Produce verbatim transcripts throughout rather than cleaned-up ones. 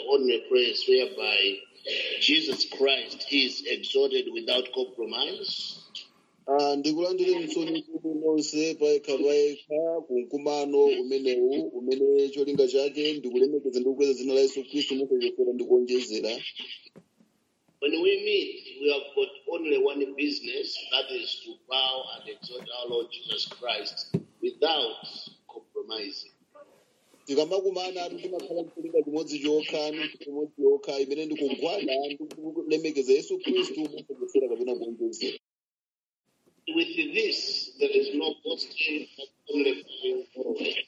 only place whereby Jesus Christ is exalted without compromise. Ah, ndikulandire msoni nonse paekha paekha kumkumano umenewu umene cholinga chake ndikulemekeza ndikukweza dzina la Yesu Khristu mukuchokera ndikuonjezera. When we meet, we have got only one business, that is to bow and exalt our Lord Jesus Christ without compromising. Tikamakumana atu timakhala mkulinga chimodzi chokha ndi chimodzi chokha imene ndikugwada ndikulemekeza Yesu Khristu mukuchokera kapena kuonjezera. With this, there is no boasting, but only praying forward.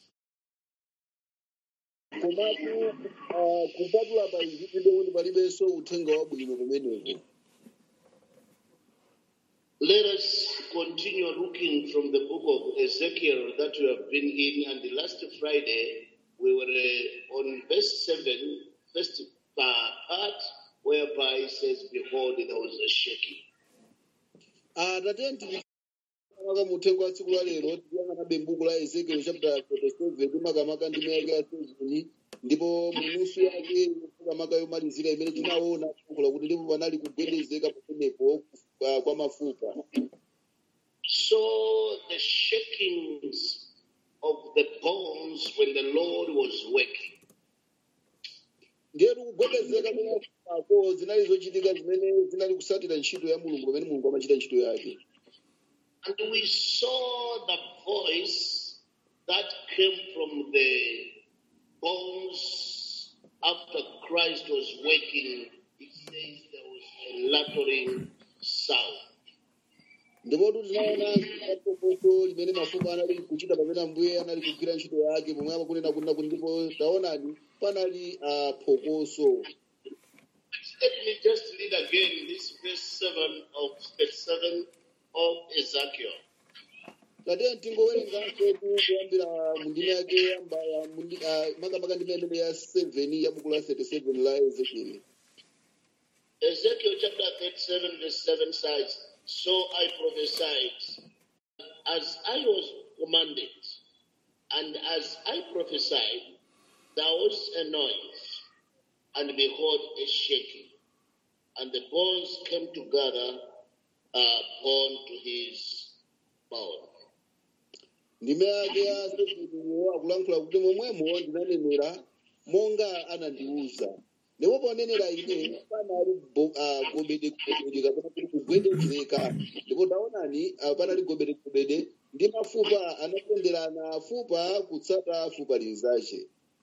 Komatu ah, kupatula pa izi ndikuti palibenso uthenga wabwino kumeneko. Let us continue looking from the book of Ezekiel that we have been in, and the last Friday we were uh, on verse seven, first pa- part, whereby it says, "Behold, there was a shaking." Ah, tatenti maka muthengo wa tsiku la lero tiyang'ana bembuku la Ezekiel chapter forty-seven timakamaka ndime yake ya seven ndipo munusu yake makamaka yomalizira imene tinaona kula kuti ndipo panali kugwedezeka pamenepo ah, kwa mafupa. So the shakings of the bones when the Lord was working. Ndiye kugwedezeka kwa mafupako zinali zochitika zimene zinali kusatira ntchito ya Mulungu pamene Mulungu amachita ntchito yake. And we saw the voice that came from the bones after Christ was working. It says there was a rattling sound. Ndipo tinaona phokoso limene mafupa anali kuchita pamene Ambuye anali kugwira ntchito yake pomwe amakunena kunena kuti ndipo taonani panali ah, phokoso. Let me just read again this verse seven of verse seven of Ezekiel. Tatiye tingowerenganso kuyambira mundime yake yamba ya mundi- ah, makamaka ndime imene ya seven ya buku la thirty-seven la Ezekiel. Ezekiel chapter thirty-seven, verse seven says, "So I prophesied as I was commanded, and as I prophesied, there was a noise, and behold, a shaking, and the bones came together, uh, bone to his bone." Ndime yake ya seven yo akulankhula kuti momwemo ndinanenera monga anandiuza. Ndipo ponenera ine panali bo- ah, gobede gobede kapena kuti kugwedezeka. Ndipo taonani ah, panali gobede gobede ndi mafupa anatenderana fupa kutsata fupa linzace.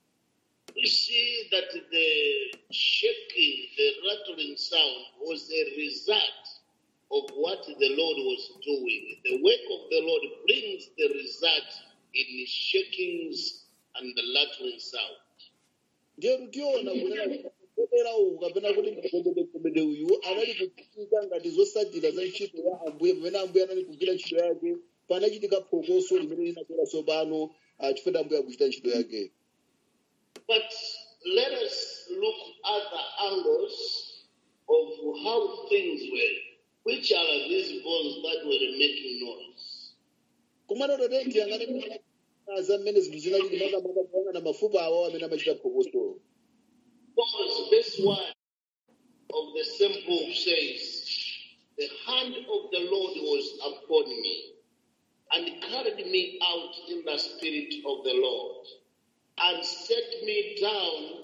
We see that the shaking, the rattling sound was a result of what the Lord was doing. The work of the Lord brings the result in shakings and the rattling sound. Ndiye tutiona kunena kupera uku kapena kuti gobede gobede uyu anali kuchitika ngati zosatira za ntchito ya Ambuye pamene Ambuye anali kugwira ntchito yake panachitika phokoso limene linabwera tsopano ah, chifukwa Ambuye akuchita ntchito yake. But let us look at the angles of how things were. Which are these bones that were making noise? Kumano totenti yang'ane za mmene zinthu zinali makamaka kuona mafupa awo amene amachita phokoso. Because verse one of the same book says, "The hand of the Lord was upon me, and carried me out in the spirit of the Lord, and set me down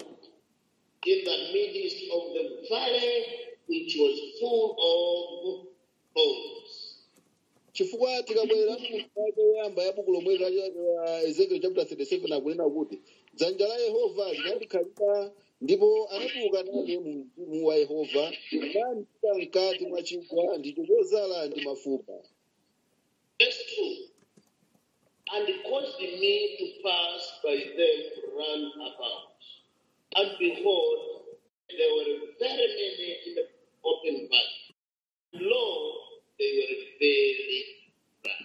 in the midst of the valley which was full of bones." Chifukwa tikabwerera mumake yoyamba ya buku lomwe la Ezekiel chapter thirty-seven akunena kuti dzanja la Yehova linandikhalira ndipo anatuluka nane mu mzimu wa Yehova nandipita mkati mwa chigwa ndicho chozala ndi mafupa. Verse two, "And caused me to pass by them round about. And behold, there were very many in the open valley. Lo, they were very dry."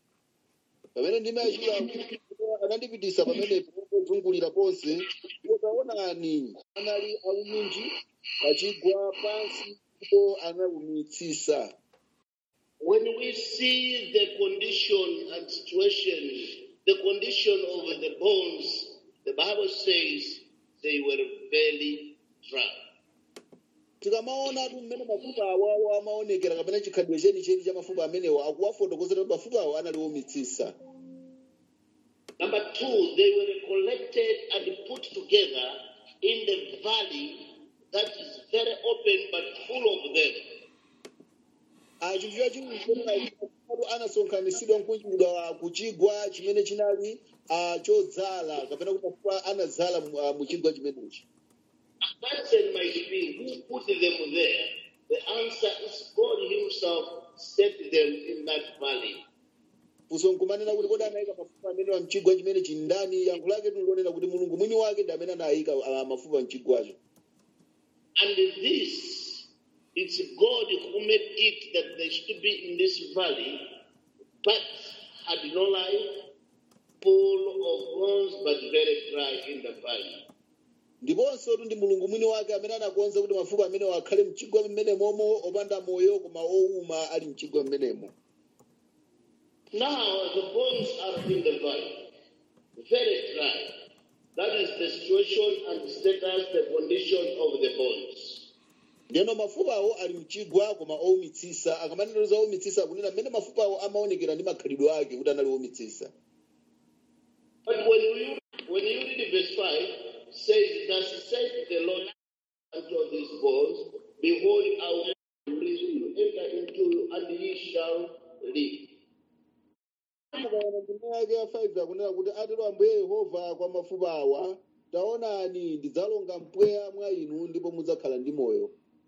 Pamene ndimachira anandipitisa pamene pozungulira ponse potaonani anali auminji pachigwa pansi ndipo anawumitsisa. When we see the condition and situation, the condition of the bones, the Bible says they were very dry. tikamaona tu mmene mafupa awawo amaonekera kapena chikhalidwe chenicheni cha mafupa amenewo akuwafotokozera kuti mafupa awo anali omitsitsa. Number two, they were collected and put together in the valley that is very open but full of them. chinthu chachiwiri anasonkhanitsidwa nkunjidwa kuchigwa chimene chinali ah, chodzala kapena kuti mafupa anadzala mu ah, mu chigwa chimenechi. A question might be, who put them there? The answer is God himself set them in that valley. Funso nkumanena kuti kodi anayika mafupa amenewa mchigwa chimene chindani, yankho lake tilionera kuti mulungu mwini wake ndi amene anayika ah, mafupa mchigwacho. And this, it's God who made it that they should be in this valley, but had no life, full of bones, but very dry in the valley. Ndiponso tu ndi mulungu mwini wake amene anakonza kuti mafupa amenewa akhale mchigwa mmenemomo opanda moyo koma owuma ali mchigwa mmenemo. Now the bones are in the valley, very dry. That is the situation and status, the condition of the bones. Ndiyeno mafupa awo ali mchigwa koma owumitsitsa, akamanena za owumitsitsa kunena mmene mafupa awo amaonekera ndi makhalidwe ake kuti anali owumitsitsa. But when you when you read verse five, says, thus said the Lord unto these bones, behold, I will bring you, enter into you, and ye shall live. Mukaona ndime yake ya five akunena kuti atero Ambuye Yehova kwa mafupa awa, taonani ndidzalonga mpweya mwa inu ndipo mudzakhala ndi moyo.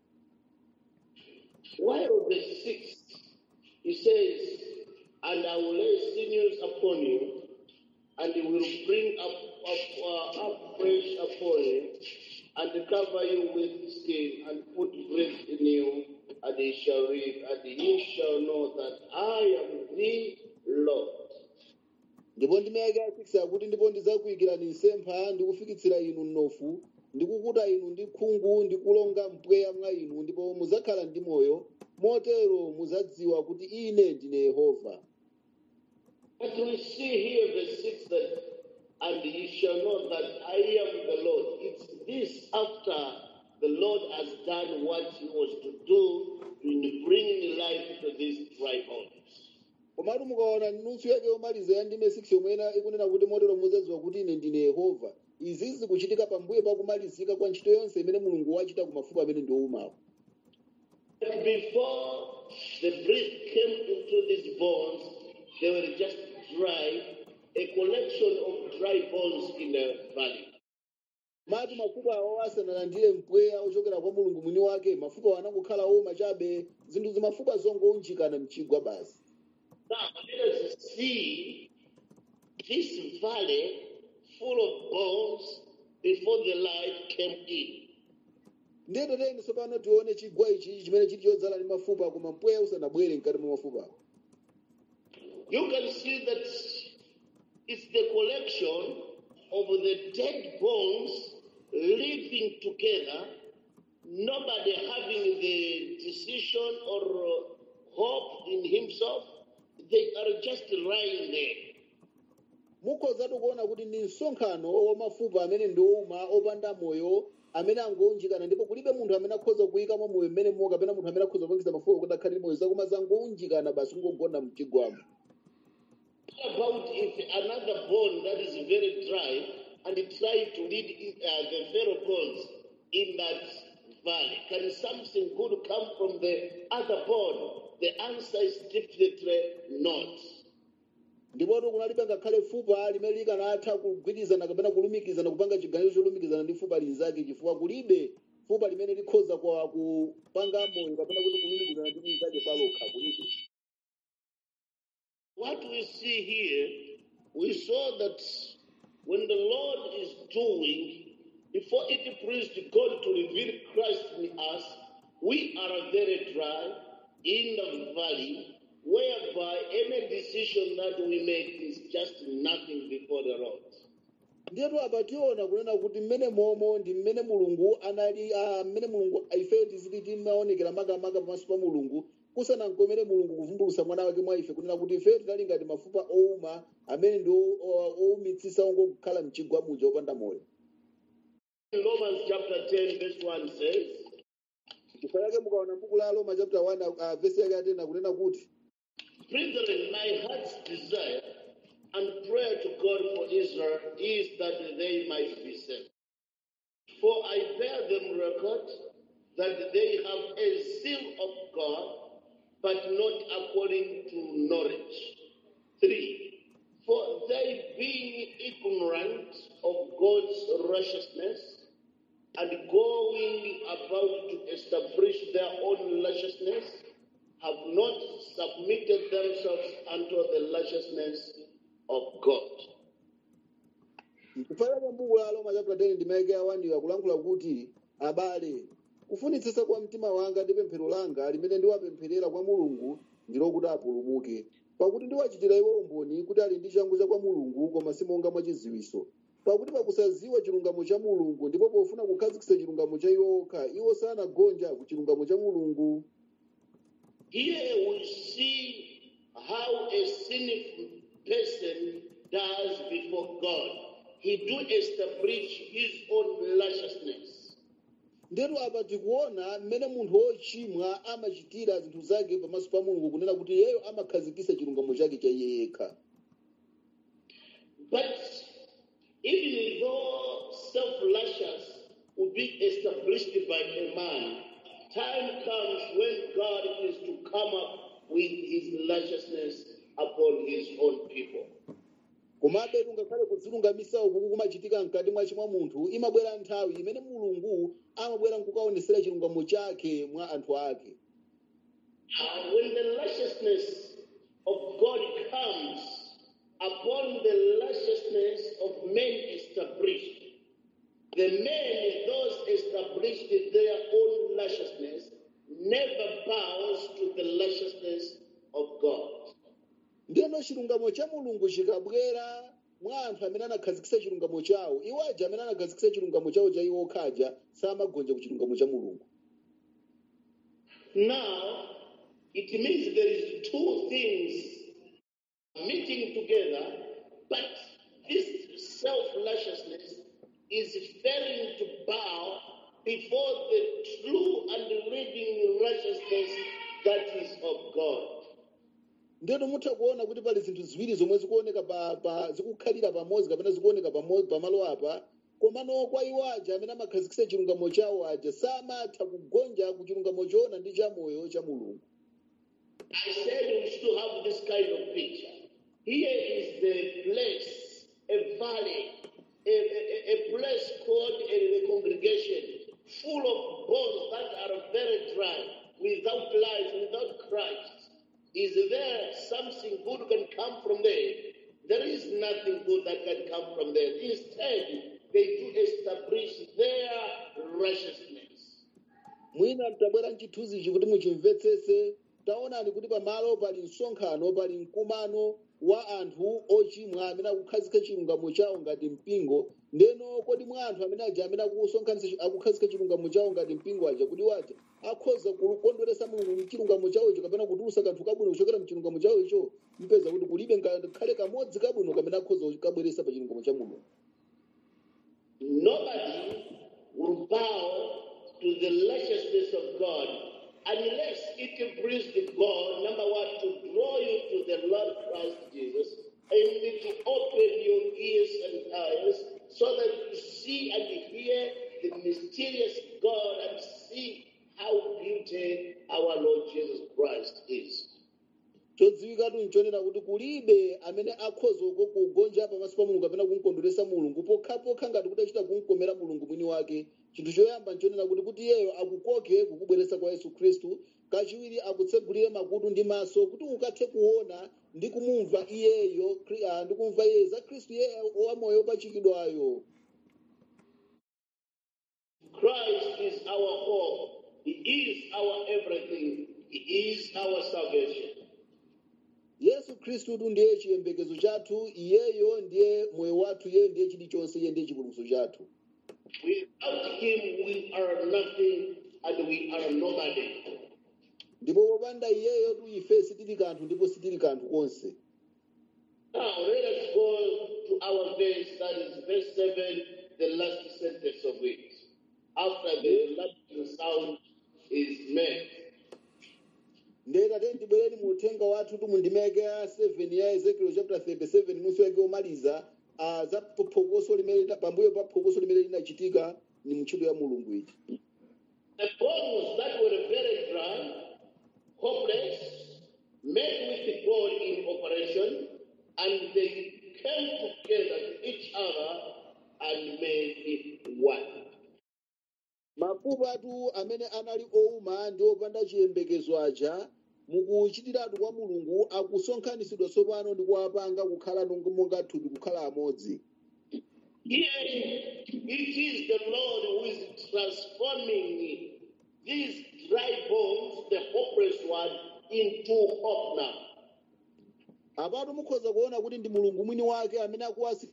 While verse six, he says, and I will lay sinews upon you, and will bring up, up, uh, up fresh upon you, and cover you with skin, and put breath in you, and ye shall live, and ye shall know that I am the Lord. Ndipo ndime yake ya six akuti ndipo ndidzakuyikirani msempha ndikufikitsira inu mnofu, ndikukuta inu ndi khungu, ndikulonga mpweya mwa inu, ndipo mudzakhala ndi moyo, motero mudzadziwa kuti ine ndine Yehova. But we see here verse six that, and ye shall know that I am the Lord. It's this after the Lord has done what he was to do in bringing life to these dry bones. Komatu mukaona nusu yake yomaliza ya ndime six yomwena ikunena kuti motero mudzadziwa kuti ine ndine Yehova. Izi zikuchitika pambuyo pakumalizika kwa ntchito yonse imene Mulungu wachita ku mafupa amene ndi owumawo. But before the breath came into these bones, they were just dry, a collection of dry bones in the valley. Mati mafupa awo asanalandire mpweya ochokera kwa Mulungu mwini wake, mafupa anangokhala owuma chabe, zinthu zimafupa zongounjikana mchigwa basi. Now let us see this valley full of bones before the light came in. Ndiyeno teni tsopano tione chigwa ichi chimene chili chodzala ndi mafupa koma mpweya usanabwere mkati mwa mafupa. You can see that it's the collection of the dead bones living together, nobody having the decision or hope in himself. They are just lying there. Mukhoza kuona kuti ndi msonkhano wa mafupa amene ndi owuma opanda moyo amene angounjikana, ndipo kulibe munthu amene akhoza kuyikamo moyo mmene mo kapena munthu amene akhoza kupangisa mafupa kuti akhale moyo zakoma zangounjikana basi kungogona mchigwamo. About if another bone that is very dry and try to lead uh, the fellow bones in that valley, can something good come from the other bone? The answer is definitely not. Ndipo kunalibe ngakhale fupa limene likanatha kugwirizana kapena kulumikizana kupanga chiganizo cholumikizana ndi fupa linzake, chifukwa kulibe fupa limene likhoza kwa kupanga moyo kapena kuti kulumikizana ndi linzake palokha kulibe. What we see here, we saw that when the Lord is doing, before it pleased God to reveal Christ in us, we are very dry in the valley, whereby any decision that we make is just nothing before the Lord. Ndiyetu apa tiona kunena kuti mmene momo ndi mmene Mulungu anali ah, mmene Mulungu ife tiziti timaonekera makamaka pamaso pa Mulungu kusanankomere Mulungu kuvumbulutsa mwana wake mwa ife kunena kuti ife tinali ngati mafupa owuma amene ndi owumitsitsa ongokhala mchigwa muja opanda moyo. in Romans chapter ten, verse one says, chifukwa chake mukaona m'buku la Roma chapter one uh, verse yake atena kunena kuti brethren, my heart's desire and prayer to God for Israel is that they might be saved. For I bear them record that they have a zeal of God, but not according to knowledge. Three, for they being ignorant of God's righteousness and going about to establish their own righteousness, have not submitted themselves unto the righteousness of God. chifukwa chake m'buku la Roma chapter ten ndime one akulankhula kuti abale kufunitsitsa kwa mtima wanga ndi pemphero langa limene ndiwapempherera kwa Mulungu ndilo kuti apulumuke, pakuti ndiwachitira iwo umboni kuti ali ndi changu cha kwa Mulungu koma si monga mwachidziwitso, pakuti pakusaziwa chilungamo cha Mulungu ndipo pofuna kukhazikitsa chilungamo cha iwo okha iwo sanagonja ku chilungamo cha Mulungu. Here we see how a sinful person does before God. He do establish his own righteousness. Ndero apa tikuona mmene munthu wochimwa amachitira zinthu zake pamaso pa Mulungu kunena kuti iyeyo amakhazikitsa chilungamo chake cha iye yekha. But even though self-righteous will be established by a man, time comes when God is to come up with his righteousness upon his own people. Komabe ngakhale kudzilungamitsa uku kumachitika mkati mwa chimwa munthu imabwera nthawi imene Mulungu amabwera kukaonesera chilungamo chake mwa anthu ake. Uh, when the righteousness of God comes upon the righteousness of men established, the men, those established their own righteousness, never bows to the righteousness of God. Ndiyeno chilungamo cha Mulungu chikabwera mwa anthu amene anakhazikitsa chilungamo chawo, iwo aja amene anakhazikitsa chilungamo chawo cha iwo okhaja samagonja ku chilungamo cha Mulungu. Now, it means there is two things meeting together, but this self-righteousness is failing to bow before the true and living righteousness that is of God. Ndiyeno mutha kuona kuti pali zinthu ziwiri zomwe zikuoneka pa, pa zikukhalira pamodzi kapena zikuoneka pamodzi pamalo apa, komano kwa iwo aja amene amakhazikitsa chilungamo chawo aja samatha kugonja ku chilungamo choona ndi cha moyo cha Mulungu. I said we should have this kind of picture. Here is the place, a valley, a, a, a place called a, a congregation full of bones that are very dry, without life, without Christ. Is there something good can come from there? There is nothing good that can come from there. Instead, they do establish their righteousness. Mwina mtabwera nchithunzichi kuti muchimvetsese, taonani kuti pamalo pali msonkhano pali mkumano wa anthu ochimwa amene akukhazika chilungamo chawo ngati mpingo. Ndeno kodi mwa anthu amene aja amene akusonkhanitsa akukhazika chilungamo chawo ngati mpingo aja kuti waja akhoza kukondweretsa Mulungu mchilungamo chawo icho kapena kutulutsa kanthu kabwino kuchokera mchilungamo chawo icho, mpeza kuti kulibe ngakhale kamodzi kabwino kamene akhoza kukabweretsa pa chilungamo cha Mulungu. Nobody will bow to the righteousness of God unless it pleases God, number one, to draw you to the Lord Christ Jesus, and to open your ears and eyes so that you see and hear the mysterious God and see how beautiful our Lord Jesus Christ is. Chodziwikatu nchonena kuti kulibe amene akhoza kugonja pamaso pa Mulungu kapena kumkondweretsa Mulungu pokhapokha ngati kuti achita kumkomera Mulungu mwini wake. Chinthu choyamba nchonena kuti kuti iyeyo akukoke kukubweretsa kwa Yesu Khristu, kachiwiri akutsegulire makutu ndi maso kuti ukathe kuona ndi kumumva iyeyo ndi kumva iye za Khristu iye wamoyo opachikidwayo. Christ is our hope. He is our everything. He is our salvation. Yesu Khristu tu ndiye chiyembekezo chathu, iyeyo ndiye moyo wathu, iye ndiye chilichonse, iye ndiye chipulumutso chathu. Without him we are nothing and we are nobody. Ndipo popanda iyeyo tu ife sitili kanthu ndipo sitili kanthu konse. Now let us go to our verse, that is verse seven the last sentence of it. After the last sound is made. ndeta tenti bwereni mu uthenga wathu tu mundimeke ya seven ya Ezekiel chapter thirty-seven nusu yake omaliza ah, za phokoso limene lina- pambuyo pa phokoso limene linachitika ni mtchito ya mulungu iti. The bones that were very dry, hopeless, met with God in operation, and they came together to each other and made one. mafupa atu amene anali ouma ndi opanda chiyembekezo aja mukuchitiratu kwa mulungu akusonkhanitsidwa tsopano ndi kuwapanga kukhala nonga- monga thupi kukhala amodzi. Here it is the Lord who is transforming these dry bones, the hopeless one, into hope now. apatu mukhoza kuona kuti ndi mulungu mwini wake amene akuwasi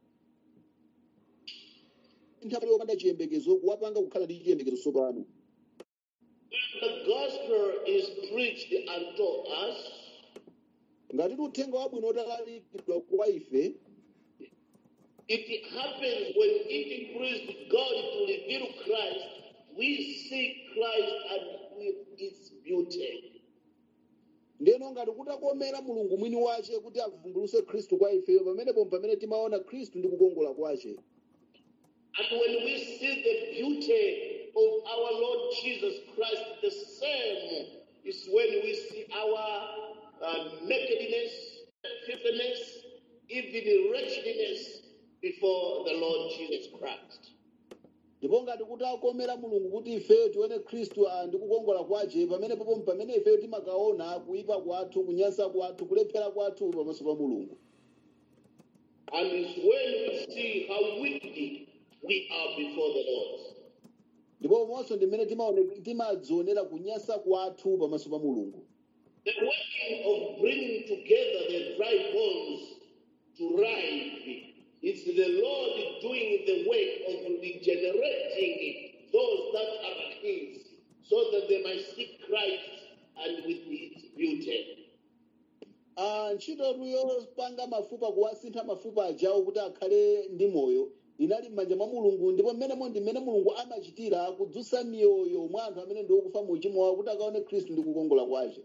nthawi yopanda chiyembekezo kuwapanga kukhala ndi chiyembekezo tsopano. The gospel is preached unto us. ngati ti uthenga wabwino utalalikidwa kwa ife It happens when it pleased God to reveal Christ, we see Christ and with its beauty. ndeno ngati kutakomera mulungu mwini wace kuti avumbuluse khristu kwa ifeyo pamenepo pamene timaona khristu ndi kukongola kwace. And when we see the beauty of our Lord Jesus Christ, the same is when we see our uh, nakedness, filthiness, even wretchedness before the Lord Jesus Christ. ndipo ngati kuti akomera mulungu kuti ifeyo tione khristu ah, ndi kukongola kwace pamenepo pamene ifeyo timakaona kuyipa kwathu kunyansa kwathu kulephera kwathu pamaso pa mulungu. And it's when we see how wicked we are before the Lord. ndipo monso ndimene timaone- timadzionera kunyansa kwathu pamaso pa mulungu. The working of bringing together the dry bones to life, it's the Lord doing the work of regenerating those that are His, so that they might see Christ and with His beauty. Ah, ntchito yopanga mafupa kuwasintha mafupa ajawo kuti akhale ndi moyo inali m'manja mwa mulungu ndipo mmenemo ndi mmene mulungu amachitira kudzutsa miyoyo mwa anthu amene ndi okufa mu uchimo wawo kuti akaone khristu ndi kukongola kwace.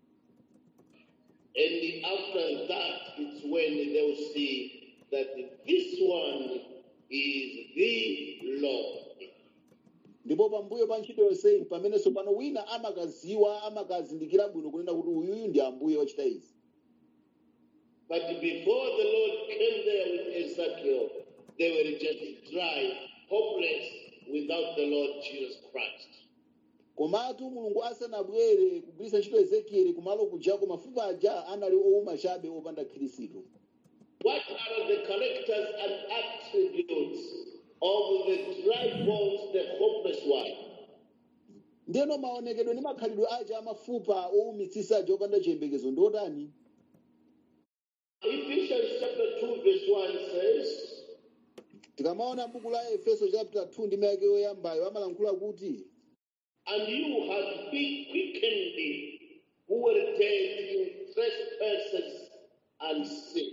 And after that, it's when they will see that this one is the Lord. ndipo pambuyo pa ntchito yonseyi pamenenso pano wina amakaziwa amakazindikira bwino kunena kuti uyuyu ndi ambuye wachita izi. But before the Lord came there with Ezekiel, they were just dry, hopeless, without the Lord Jesus Christ. komatu mulungu asanabwere kugwiritsa ntchito ezekieli kumalo kujako mafupa aja anali owuma chabe opanda khristu. What are the characters and attributes of the dry bones, the hopeless one? ndeno maonekedwe ndi makhalidwe aja amafupa owumitsitsa aja opanda chiyembekezo ndi otani. Ephesians chapter two, verse one says, tikamaona buku la efeso chapter two ndi mayake yoyambayo amalankhula kuti and you have been quickened who were dead in trespasses and sin.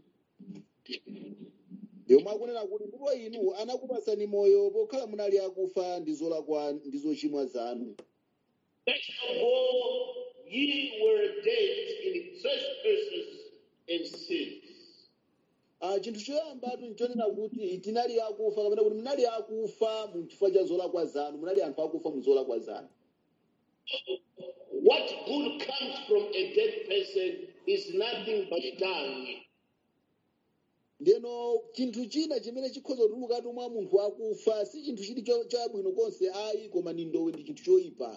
yomwe akunena kuti ndipo inu anakupatsani moyo pokhala munali akufa ndi zolakwa ndi zochimwa zanu. First of all, ye were dead in trespasses and sins. Ah, chinthu choyambatu nchonena kuti tinali akufa kapena kuti munali akufa mu chifukwa cha zolakwa zanu munali anthu akufa mu zolakwa zanu. What good comes from a dead person is nothing but dung. ndeno chinthu china chimene chikhoza kutulukatu mwa munthu akufa si chinthu chili cho- chabwino konse ayi koma ni ndowe ndi chinthu choyipa.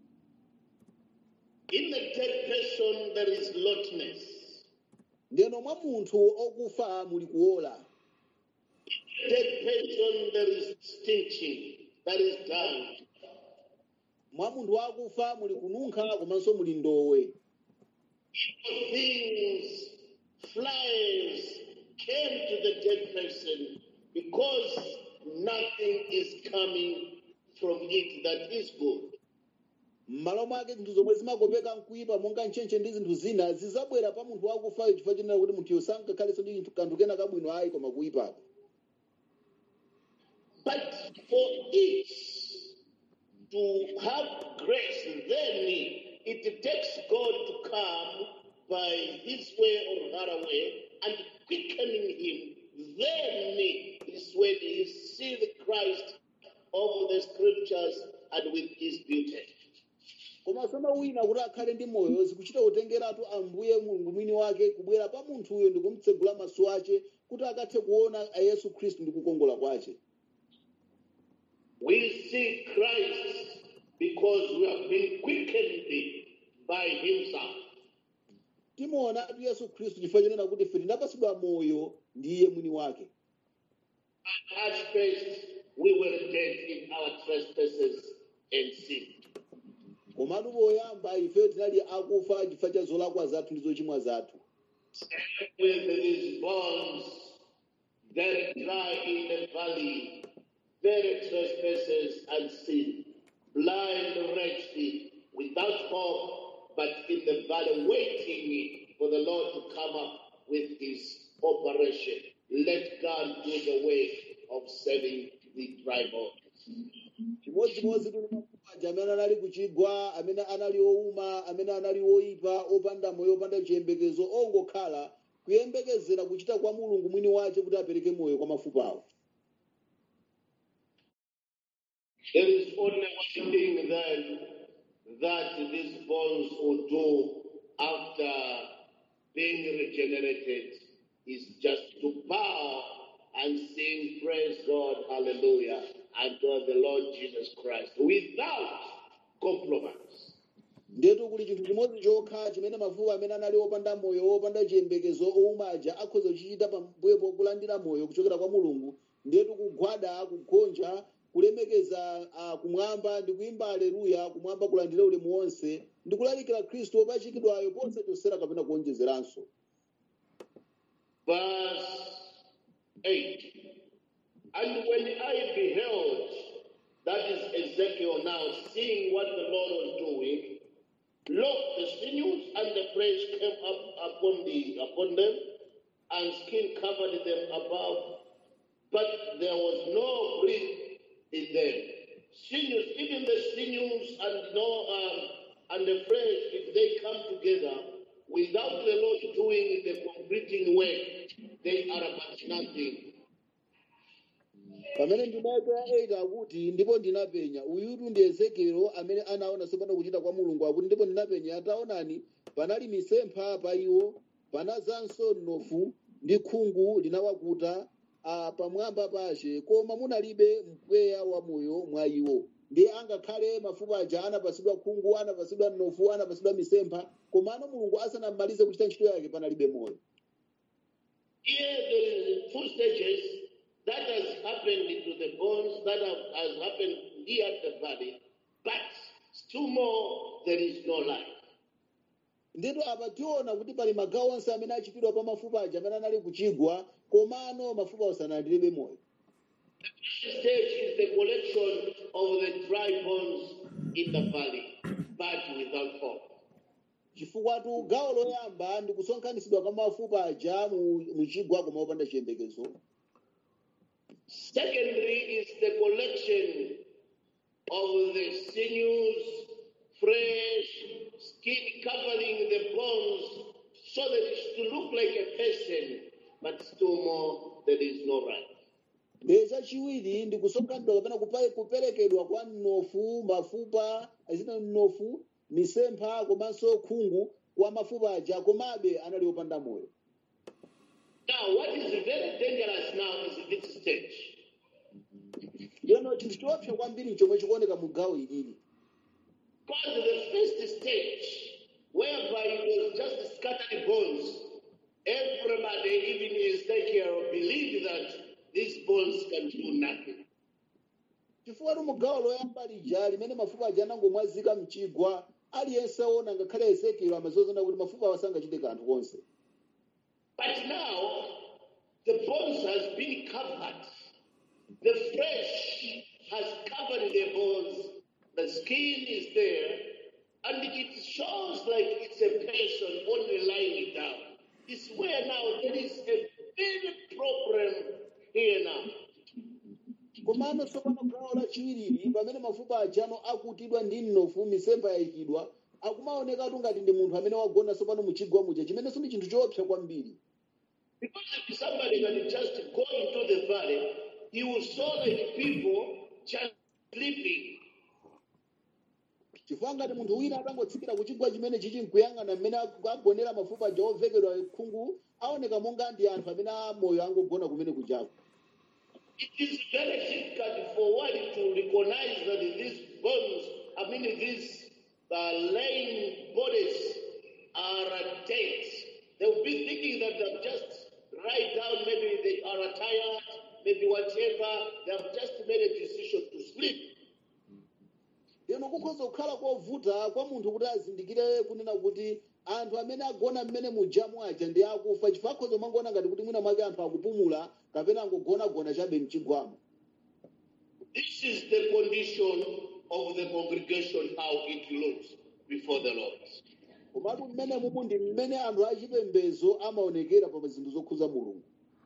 In the dead person, there is rottenness. ndeno mwa munthu okufa muli kuola. Dead person, there is stinching. That is dung. mwa munthu akufa muli kununkha komanso muli ndowe. Things, flies came to the dead person because nothing is coming from it that is good. m'malo mwake zinthu zomwe zimagopeka mkuipa monga ntchentche ndi zinthu zina zizabwera pa munthu wakufayo chifukwa chinena kuti munthuyo sankakhalenso ndi chinthu- kanthu kena kabwino ayi koma kuipako. But for it to have grace, then it takes God to come by his way or another way and quickening him. Then is when he sees the Christ of the scriptures and with his beauty. koma soma wina kuti akhale ndi moyo zikuchita kutengeratu ambuye mulungu mwini wake kubwera pa munthuyo ndi kumtsegula maso ace kuti akathe kuona a yesu khristu ndi kukongola kwace. We see Christ because we have been quickened by himself. Timuona yesu khristu chifukwa chenena kuti ife tinapasidwa moyo ndi iye mwini wake. At first we were dead in our trespasses and sin. Komatu poyamba ife tinali akufa chifukwa cha zolakwa zathu ndi zochimwa zathu. With these bones very dry in the valley, very trespasses and sin, blind, wretched, without hope, but in the valley waiting for the Lord to come up with his operation. Let God do the work of saving the dry bones. Chimodzimodzi tuli mafupa amene anali kuchigwa, amene anali ouma, amene anali oyipa, opanda moyo, opanda chiyembekezo, ongokhala kuyembekezera kuchita kwa mulungu mwini wace kuti apereke moyo kwa mafupawo. There is only one thing then that these bones will do after being regenerated is just to bow and sing praise God, hallelujah, unto the Lord Jesus Christ without compromise. Ndetu kuli chinthu chimodzi chokha chimene mafupa amene anali opanda moyo, opanda chiyembekezo, oumaja akhoza kuchichita pambuyo pokulandira moyo kuchokera kwa mulungu. Ndetu kugwada, kugonja, kulemekeza uh, kumwamba ndi kuimba haleluya, kumwamba kulandira ulemu wonse ndi kulalikira khristu opachikidwayo ponse chosera kapena kuonjezeranso. Verse eight. And when I beheld, that is Ezekiel now, seeing what the Lord was doing, look, the sinews and the flesh came up upon the upon them, and skin covered them above, but there was no breath in them. Sinews, even the sinews and no um, and the flesh, if they come together, without the Lord doing the completing work, they are about nothing. Pamene ndinayika eight akuti ndipo ndinapenya uyutu ndi Ezekiel amene anaona sopanda kuchita kwa mulungu akuti ndipo ndinapenya ataonani panali misempha pa iwo panazanso mnofu ndi khungu linawakuta uh, pamwamba pace koma munalibe mpweya wa moyo mwa iwo ndi angakhale mafupa aja anapasidwa khungu anapasidwa mnofu anapasidwa misempha komano mulungu asanamalize kuchita ntchito yake panalibe moyo. Here there is two stages that has happened to the bones, that have, has happened here at the valley, but still more there is no life. Ndito apa tiona kuti pali magawo onse amene achitidwa pa mafupa aja amene anali kuchigwa komano mafupa osanaliribe moyo. The first stage is the collection of the dry bones in the valley, but without hope. Chifukwa tu gawo loyamba ndi kusonkhanitsidwa kwa mafupa aja muchigwa koma opanda chiyembekezo. Secondary is the collection of the sinews, flesh, skin covering the bones, so that it's to look like a person, but still more there is no right. Ndeza chiwiri ndi kusonkhanidwa kapena kupa- kuperekedwa kwa mnofu, mafupa, azina mnofu, misempha komanso khungu kwa mafupa aja komabe anali opanda moyo. Now, what is very dangerous now is this stage. Lero chinthu choopsa kwambiri chomwe chikuoneka mu gawo ilili. Because the first stage, whereby it was just scattered bones, everybody, even Ezekiel, believed that these bones can do nothing. Chifukwa mu gawo loyamba lija limene mafupa aja anangomwazika mchigwa aliyense aona ngakhale Ezekiel amazozona kuti mafupa asangachite kanthu konse. But now, the bones has been covered. The flesh has covered the bones. The skin is there. And it shows like it's a person only lying down. It's where now there is a big problem here now. Komano komano tsopano gawo lachiwiri pamene mafupa ajano akutidwa ndi mnofu misemba yayikidwa akumaonekatu ngati ndi munthu amene wagona tsopano muchigwa muja chimenenso ndi chinthu choopsa kwambiri. Because if somebody can just go into the valley, he will saw like people just sleeping. Chifukwa ngati munthu wina atangotsikira kuchigwa chimene chichi nkuyang'ana mmene agonera mafupa aja ovekedwa khungu aoneka monga ndi anthu amene moyo angogona kumene kujako. It is very difficult for one to recognize that these bones, I mean these uh, laying bodies are dead. They will be thinking that they've just lie down, maybe they are tired, maybe whatever, they have just made a decision to sleep. Lero kukhoza kukhala kovuta kwa munthu kuti azindikire kunena kuti anthu amene agona mmene mujamu aja ndi akufa chifukwa akhoza mangoona ngati kuti mwina mwake anthu akupumula kapena angogonagona chabe mchigwamo. This is the condition of the congregation, how it looks before the Lord. Komatu mmene mumu ndi mmene anthu achipembedzo amaonekera pa zinthu zokhuza Mulungu.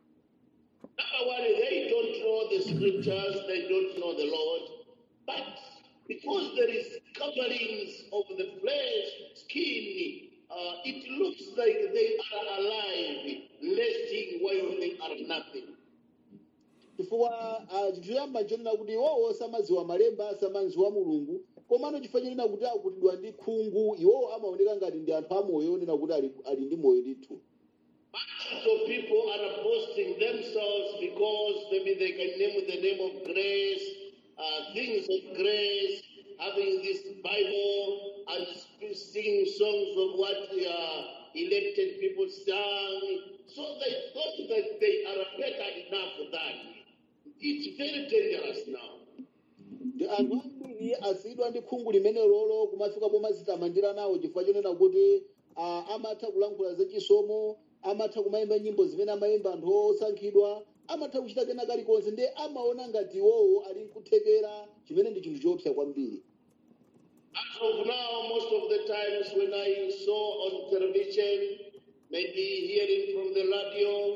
Number one, they don't know the scriptures, they don't know the Lord, but because there is coverings of the flesh, skin, uh, it looks like they are alive, resting while they are nothing. Chifukwa chinthu choyamba nchonena kuti iwowo samadziwa malemba samadziwa Mulungu komano chifukwa chonena kuti akutidwa ndi khungu iwowo amaoneka ngati ndi anthu amoyo onena kuti ali, ali ndi moyo ndithu. Bunches of people are boasting themselves because maybe they can name the name of grace, uh, things of grace, having this Bible and singing songs of what uh, elected people sang. So they thought that they are better enough than. It's very dangerous now. Ndi anthu ambiri asidwa ndi khungu limene lolo kumafika pomazitamandira nawo chifukwa chonena kuti uh, amatha kulankhula zachisomo, amatha kumayimba nyimbo zimene amayimba anthu osankhidwa, amatha kuchita kena kalikonse ndi amaona ngati iwowo ali kuthekera chimene ndi chinthu choopsa kwambiri. As of now, most of the times when I saw on television, maybe hearing from the radio,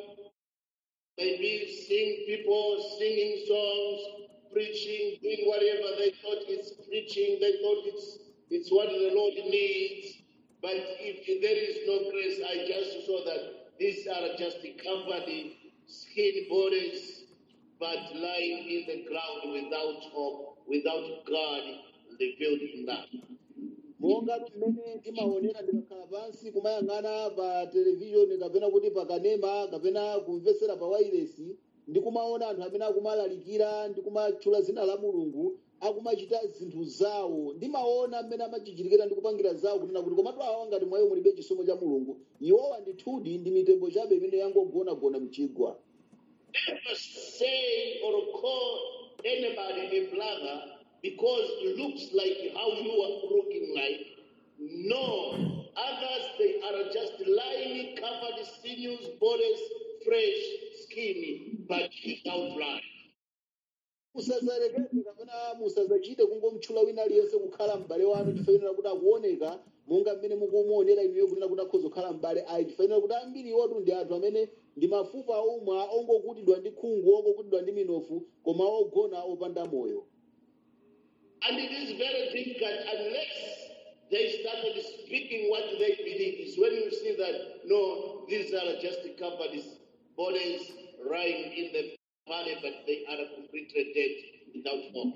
maybe seeing people singing songs, preaching, doing whatever they thought it's preaching, they thought it's it's what the Lord needs. But if there is no grace, I just saw that these are just covered skin bodies, but lying in the ground without hope, without God revealed in that. Monga mmene timaonera ndikakhala pansi kumayang'ana pa televishoni kapena kuti pakanema kapena kumvetsera pa wailesi ndi kumaona anthu amene akumalalikira ndi kumatchula dzina la Mulungu akumachita zinthu zawo ndimaona mmene amachichirikira ndi kupangira zawo kunena kuti komatu awa ngati mwayo mulibe chisomo cha Mulungu iwowa ndithudi ndi mitembo chabe imene yangogonagona mchigwa. Never say or call anybody a brother because it looks like how you are looking like. No. Others, they are just lying, covered, sinews, bodies, fresh, skinny, but without life. Musazarekeze kapena musazachite kungomtchula wina aliyense kukhala m'bale wanu chifanira kuti akuoneka monga mmene mukumuonera inuyo kunena kuti akhoza kukhala m'bale ayi chifanira kuti ambiri iwotu ndi anthu amene ndi mafupa omwe ongokutidwa ndi khungu ongokutidwa ndi minofu koma ogona opanda moyo. And it is very difficult unless they started speaking what they believe. Is when you see that, no, these are just covered bodies lying in the valley, but they are completely dead without hope.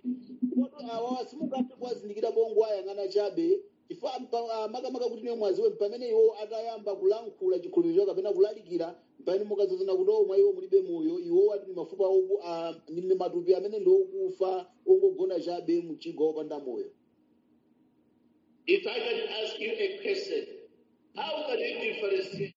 Awa simungathe kuwazindikira bongo ayang'ana chabe chifukwa makamaka kuti niyo mwaziwe pamene iwo atayamba kulankhula chikhulupiriro kapena kulalikira pamene mukazozana kuti omwe iwo mulibe moyo iwo ati mafupa oku ni matupi amene ndi okufa ongogona chabe mchigwa opanda moyo. If I can ask you a question, how can you differentiate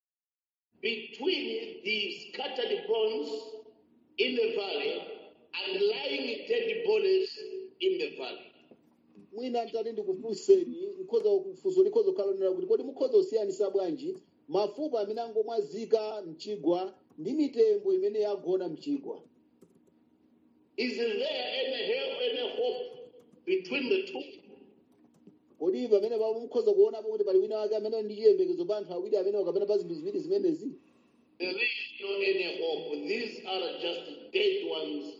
between the scattered bones in the valley and lying dead bodies in the valley? Mwina ntati ndikufunseni nkhoza kufunso likhoza kukhalonera kuti kodi mukhoza kusiyanitsa bwanji mafupa amene angomwazika mchigwa ndi mitembo imene yagona mchigwa. Is there any help, any hope between the two? Kodi pamene mukhoza kuonapo kuti pali wina wake amene ndi chiyembekezo pa anthu awiri amene kapena pa zinthu ziwiri zimenezi? There is no any hope. These are just dead ones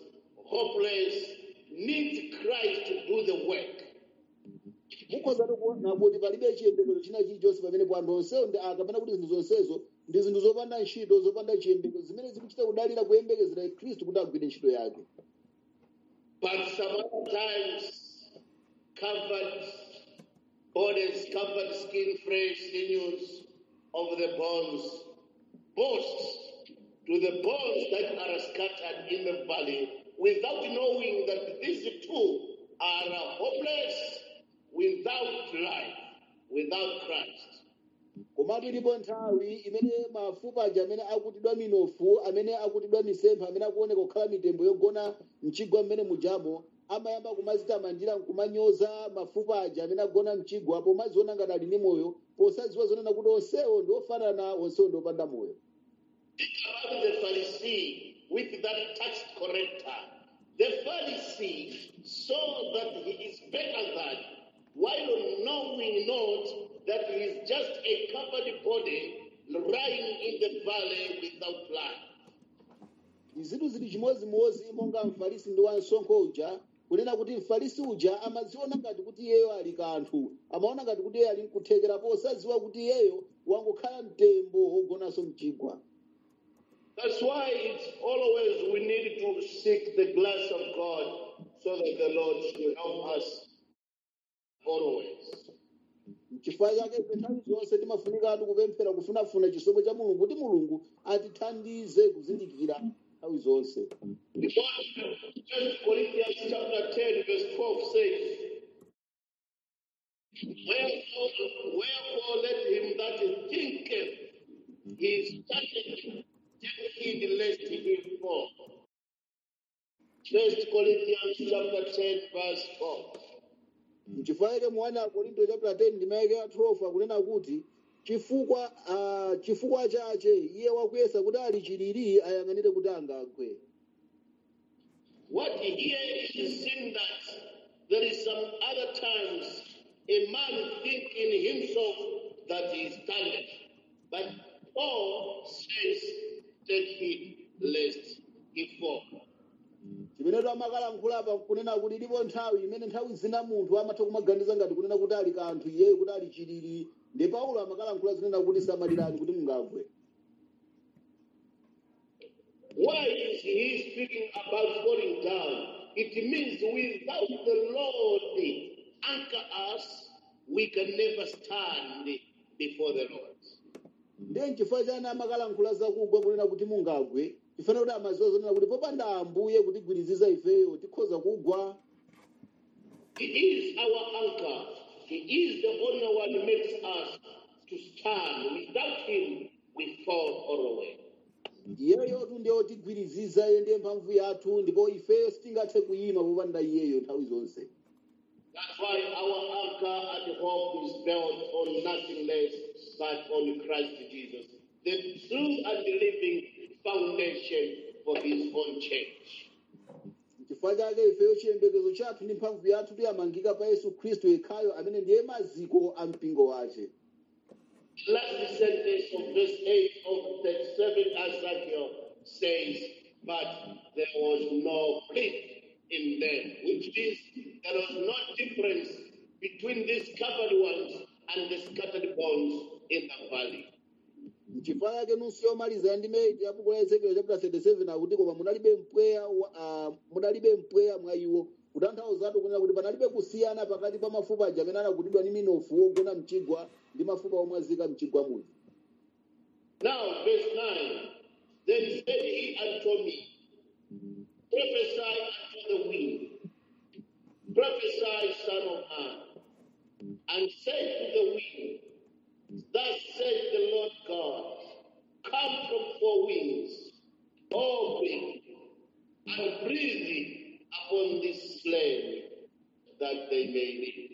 hopeless, needs Christ to do the work. mukhoza kuona kuti palibe chiyembekezo china chilichonse pamenepo anthu onsewo ndi akapena kuti zinthu zonsezo ndi zinthu zopanda ntchito zopanda chiyembekezo zimene zikuchita kudalira kuyembekezera khristu kuti agwire ntchito yake. But some other times, covered bodies, covered skin, fresh sinews of the bones, boast to the bones that are scattered in the valley, without knowing that these two are hopeless, without life, without Christ. Komatu ilipo nthawi imene mafupa aja amene akutidwa minofu amene akutidwa misempha amene akuoneka kukhala mitembo yogona mchigwa mmene mujamo amayamba kumazitamandira nkumanyoza mafupa aja amene agona mchigwa pomaziona ngati ali ndi moyo posadziwa zonena kuti onsewo ndi ofanana onsewo ndi opanda moyo. Think about the Pharisee with that tax collector. The Pharisee saw that he is better than, while knowing not that he is just a covered body lying in the valley without life. Izitu zili chimozimozi monga mfarisi ndi wansonkho uja kunena kuti mfarisi uja amaziona ngati kuti iyeyo ali kanthu amaona ngati kuti iye ali nkuthekera posadziwa kuti iyeyo wangokhala mtembo wogonanso mchigwa. That's why it's always we need to seek the grace of God so that the Lord should help us always. Chifukwa chake nthawi zonse timafunikatu kupemphera kufunafuna chisomo cha Mulungu kuti Mulungu atithandize kuzindikira nthawi zonse. Because First Corinthians chapter ten verse twelve says, Wherefore, wherefore let him that thinketh he is standing take heed lest he fall. First Corinthians chapter ten verse twelve. Chifukwa chake mwana Korinto chapter ten ndimeke ya twelve akunena kuti chifukwa uh, chifukwa chache iye wakuyesa kuti ali chilili ayang'anire kuti angagwe. What here is seen that there is some other times a man think in himself that he is standing. But Paul says, take heed lest he fall. Chimene amakalankhula apa kunena kuti ilipo nthawi imene nthawi zina munthu amatha kumaganiza ngati kunena kuti ali kanthu iyeyo kuti ali chilili ndi Paulo amakalankhula zinena kuti samalirani kuti mungagwe. Why is he speaking about falling down? It means without the Lord anchor us, we can never stand before the Lord. Ndiye chifukwa chani amakalankhula zakugwa kunena kuti mungagwe tifana kuti amaziwa zonena kuti popanda Ambuye kutigwiriziza ifeyo tikhoza kugwa. He is our anchor. He is the only one who makes us to stand. Without him, we fall all away. Iyeyo tu ndiye otigwiriziza iye ndiye mphamvu yathu ndipo ifeyo sitingathe kuyima popanda iyeyo nthawi zonse. That's why our anchor and hope is built on nothing less but on Christ Jesus, the true and living foundation for his own church. Chifukwa chake ifeyo chiyembekezo chathu ndi mphamvu yathu tiyamangika pa Yesu Khristu yekhayo amene ndiye maziko a mpingo wace. Last sentence of verse eight of the seventh Ezekiel says, but there was no breath in them, which means there was no difference between these covered ones and the scattered bones in the valley. Chifukwa chake nusu yomaliza ndime ya buku la Ezekiel chapter thirty-seven akuti koma munalibe mpweya uh, munalibe mpweya mwa iwo kutanthauza kunena kuti panalibe kusiyana pakati pa mafupa aja amene anakutidwa ndi minofu wogona mchigwa ndi mafupa omwe azika mchigwa muja. Now verse nine, then said he unto me, prophesy unto the wind, prophesy, son of man, and say to the wind, thus said the Lord God, come from four winds, O wind, and breathe upon this slain, that they may live.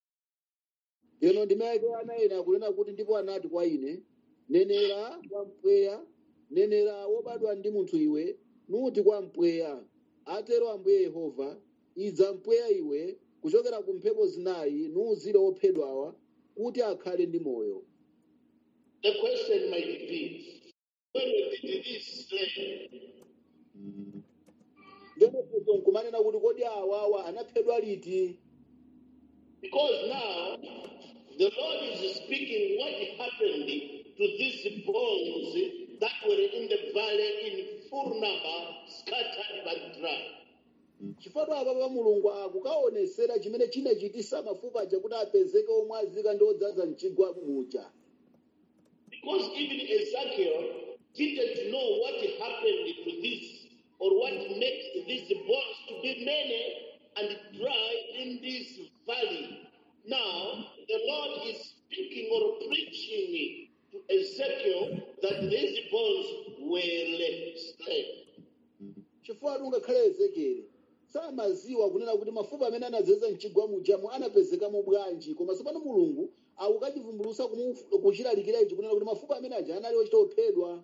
Ino ndimeke anayina kunena kuti ndipo anati kwa ine, nenera kwa mpweya, nenera wobadwa ndi munthu iwe, nuti kwa mpweya, atero Ambuye Yehova, idza mpweya iwe, kuchokera ku mphepo zinayi, nuuzire ophedwawa, kuti akhale ndi moyo. The question might be, when did this slain? ndeno funso nkumanena kuti kodi awawa anaphedwa liti. Because now the Lord is speaking what happened to these bones that were in the valley in full number, scattered but dry. chifukwa apa pa mulungu akukaonesera chimene chinachitisa mafupa aja kuti apezeke omwazika ndi odzaza mchigwa muja. Because even Ezekiel didn't know what happened to this or what makes these bones to be many and dry in this valley. Now, the Lord is speaking or preaching to Ezekiel that these bones were slain. chifukwa ungakhale Ezekieli samaziwa kunena kuti mafupa amene anadzeza mchigwa mujamu anapezekamo bwanji, koma tsopano mulungu akukachivumbulutsa kuchilalikira ichi kunena kuti mafupa amene aja anali ochitophedwa.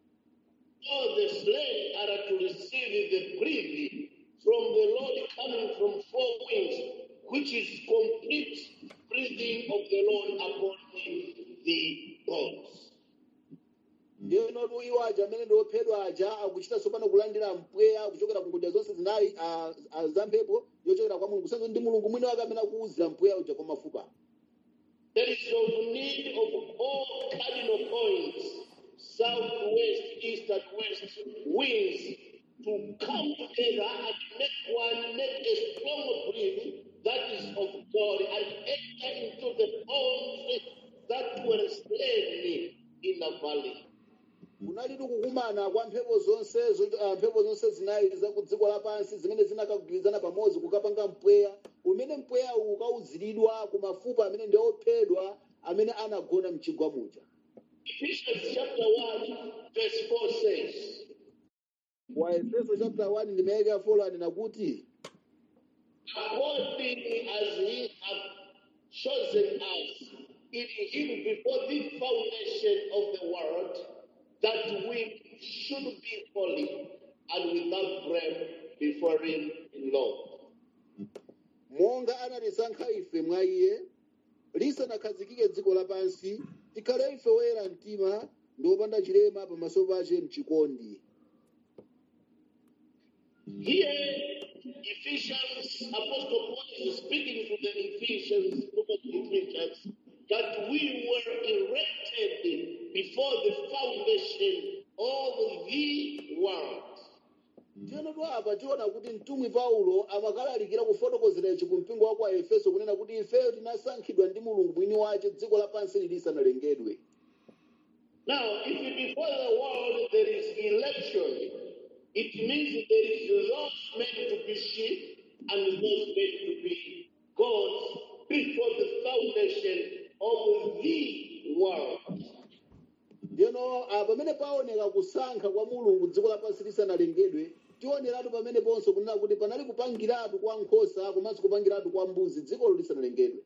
All the slain are to receive the breathing from the Lord coming from four winds, which is complete breathing of the Lord upon the bones. Ndiyenotu iwo aja amene ndi ophedwa aja akuchita tsopano kulandira mpweya kuchokera ku ngodya zonse zinayi ah, ah, za mphepo yochokera kwa mulungu. Sanzo ndi mulungu mwini wake amene akuwuzira mpweya uja kwa mafupa. There is no need of all cardinal points, south, west, east, and west winds to come together and make one, make a strong breath that is of God and enter into the bones that were slain in the valley. Kunalitu kukumana kwa mphepo zonse zo- ah, mphepo zonse zinayi za ku dziko lapansi zimene zinakagwirizana pamodzi kukapanga mpweya umene mpweya uwu ukauziridwa ku mafupa amene ndi ophedwa amene anagona mchigwa muja. Ephesians chapter one, verse four says, Wa Efeso chapter one ndi mayeke afolo anena kuti according as he hath chosen us in him before the foundation of the world, that we should be holy and without blame before him in love. monga anatisankha ife mwa iye lisanakhazikike dziko lapansi tikhale ife woyera mtima ndi opanda chilema pamaso pache mchikondi. Here, Ephesians, Apostle Paul is speaking to the Ephesians, book of Ephesians, that we were erected before the foundation of the world. Tiyenotu apa tiona kuti mtumwi Paulo amakalalikira kufotokozera ichi ku mpingo wa kwa Efeso kunena kuti ifeyo tinasankhidwa ndi mulungu mwini wace dziko lapansi lisanalengedwe. Now, if before the world there is election, it means there is those meant to be sheep and those meant to be gods before the foundation of the world. Ndiyeno apa pamene paoneka kusankha kwa mulungu dziko lapansi lisanalengedwe tioneratu pamene ponso kunena kuti panali kupangiratu kwa nkhosa komanso kupangiratu kwa mbuzi dzikolo lisanalengedwe.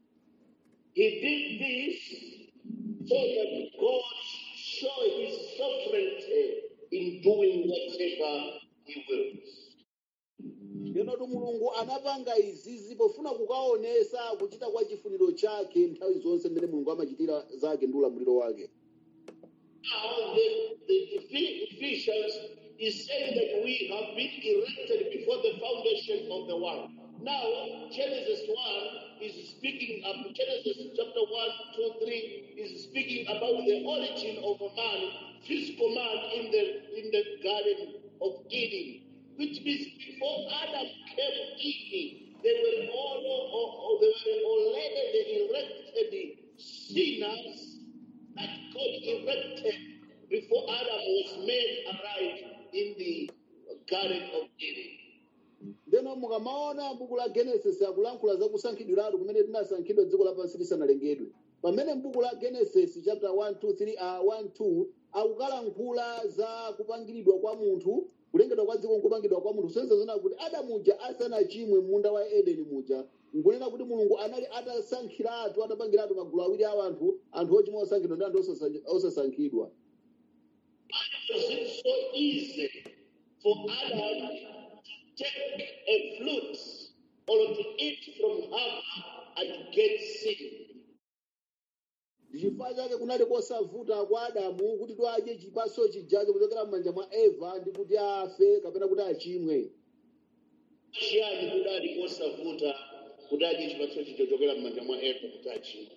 He did this so that God show his sovereignty in doing whatever he wills. Ndiyenotu mulungu anapanga izizi pofuna kukaonesa kuchita kwa chifuniro chake nthawi zonse mmene mulungu amachitira zake ndi ulamuliro wake. Now, the, the Ephe- Ephesians is saying that we have been erected before the foundation of the world. Now, Genesis one is speaking of Genesis chapter one, two, three is speaking about the origin of a man, physical man in the in the Garden of Eden, which means before Adam came Eve, they were all, all, all they were already the erected sinners that God erected before Adam was made alive in the Garden of Eden. Ndeno mukamaona m'buku la Genesis akulankhula za kusankhidwiratu kumene tinasankhidwa dziko lapansi lisanalengedwe. Pamene m'buku la Genesis chapter one, two, three, uh, one, two akukalankhula za kupangiridwa kwa munthu, kulengedwa kwa dziko nkupangidwa kwa munthu. Sonse zona kuti Adamu uja asanachimwe m'munda wa Edeni muja. Nkunena kuti mulungu anali atasankhiratu atapangiratu magulu awiri a anthu, anthu ochimwa osankhidwa ndi anthu osasa- osasankhidwa. Why was it so easy for Adam to take a flute or to eat from Hava and get sick? Chifukwa chake kunali kosavuta kwa Adamu kuti twadye chipatso chijacho kuchokera m'manja mwa Eva ndi kuti afe kapena kuti achimwe. chiyani kudali kosavuta kuti adye chipatso chichochokera m'manja mwa Eva kuti achimwe?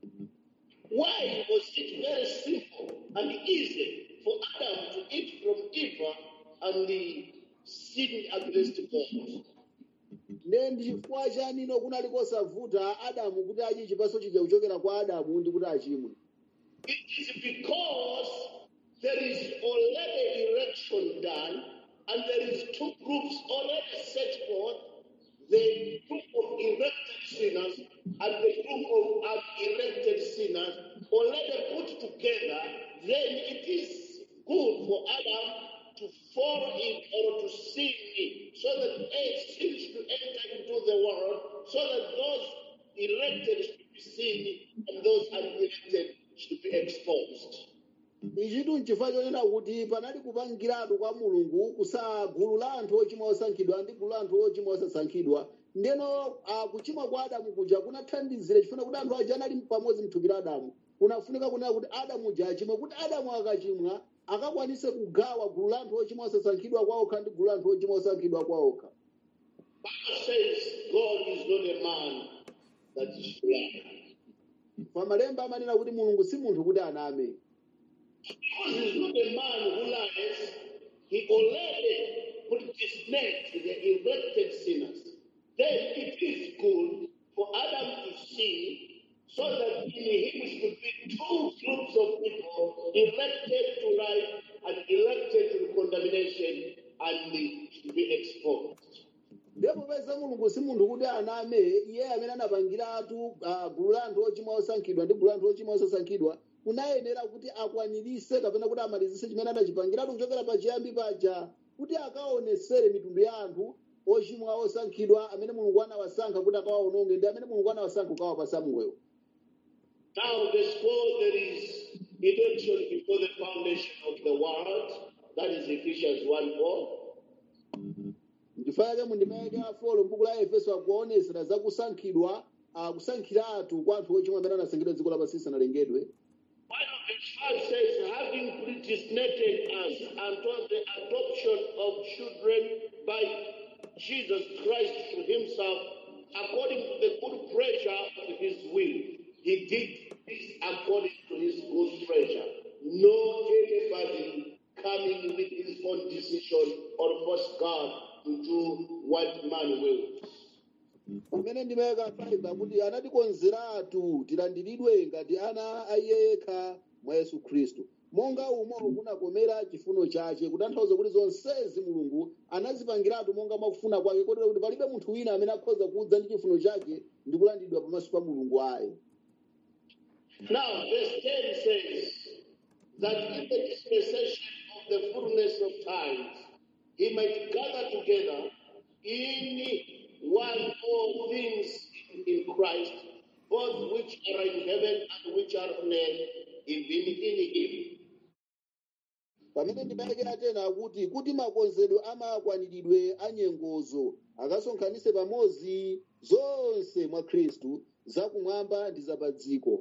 Why was it very simple and easy for Adam to eat from Eva and the sin against God? Ne ndi chifukwa chani ino kunali kosavuta Adamu kuti adye chipatso chija kuchokera kwa Adamu ndi kuti achimwe? It is because there is already election done and there is two groups already set forth, the group of elected sinners and the group of unelected sinners already put together. Then it is good for Adam to fall in or to sin in, so that sin should enter into the world, so that those elected should be seen and those unelected should be exposed. Ichitu nchifukwa chonena kuti panali kupangiratu kwa Mulungu kusa gulu la anthu ochimwa osankhidwa ndi gulu la anthu ochimwa osasankhidwa. Ndeno uh, kuchimwa kwa Adamu kuja kunathandizira chifuna kuti anthu aja anali pamodzi mthupi la Adamu. Kunafunika kunena kuti Adamu uja achimwe kuti Adamu akachimwa akakwanise kugawa gulu la anthu ochimwa osasankhidwa kwa okha ndi gulu la anthu ochimwa osankhidwa kwa okha. Bible says God is not a man that he should lie. Pamalemba amanena kuti Mulungu si munthu kuti aname. Because he's not a man who lies, he already predestinated the elected sinners. Then it is good for Adam to see, so that in him should be two groups of people, elected to life and elected to condemnation, and they should be exposed. Ndipo pesa Mulungu si munthu kuti aname, iye amene anapangiratu gulu la anthu ochimwa osankhidwa ndi gulu la anthu ochimwa osasankhidwa. Kunayenera kuti akwanirise kapena kuti amalizise chimene anachipangiratu kuchokera pachiyambi paja kuti akaonesere mitundu ya anthu ochimwa osankhidwa amene Mulungu anawasankha kuti akawaononge ndi amene Mulungu anawasankha kukawapasa moyo. Now verse four, there is election before the foundation of the world. That is Ephesians one four. Ndifaya mundimeke afolo mbuku la Efeso akuonesera za kusankhidwa kusankhiratu kwa anthu ochimwa amene anasankhidwa dziko lapansi lisanalengedwe. One of verse five says, having predestinated us unto the adoption of children by Jesus Christ to himself, according to the good pleasure of his will. He did this according to his good pleasure. No anybody coming with his own decision or force God to do what man wills. Pamene ndimeka five kuti anatikonzeratu tilandiridwe ngati ana ayekha mwa Yesu Khristu. Monga umo kunakomera chifuno chache kutanthauza kuti zonsezi Mulungu anazipangiratu monga mwakufuna kwake kotero kuti palibe munthu wina amene akhoza kudza ndi chifuno chake ndi kulandidwa pamaso pa Mulungu ayi. Now verse ten says that in the dispensation of the fullness of times he might gather together in one all things in Christ, both which are in heaven and which are on earth, even in him. Pamene ndimayekera tena kuti kuti makonzedwe amakwaniridwe anyengozo akasonkhanise pamodzi zonse mwa Khristu zakumwamba ndi zapadziko.